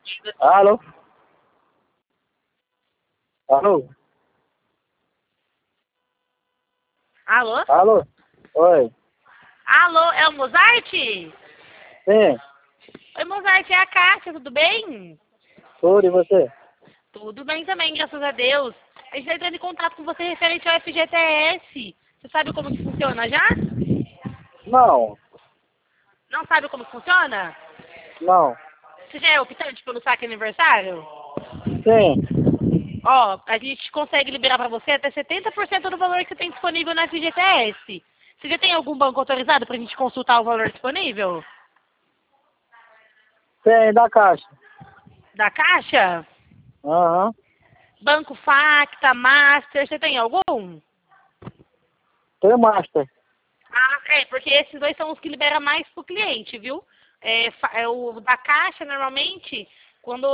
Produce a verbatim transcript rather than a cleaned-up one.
Alô? Alô? Alô? Alô? Oi. Alô, é o Mozart? Oi, Sim. Mozart, é a Cássia, tudo bem? Tudo e você? Tudo bem também, graças a Deus. A gente está entrando em contato com você referente ao F G T S. Você sabe como que funciona já? Não. Não sabe como que funciona? Não. Você já é optante pelo saque aniversário? Sim. Ó, a gente consegue liberar para você até setenta por cento do valor que tem disponível na F G T S. Você já tem algum banco autorizado para a gente consultar o valor disponível? Tem da caixa. Da Caixa? Aham. Banco Facta, Master, você tem algum? Tem Master. Ah, é, porque esses dois são os que libera mais pro cliente, viu? É, fa- é o da Caixa, normalmente, quando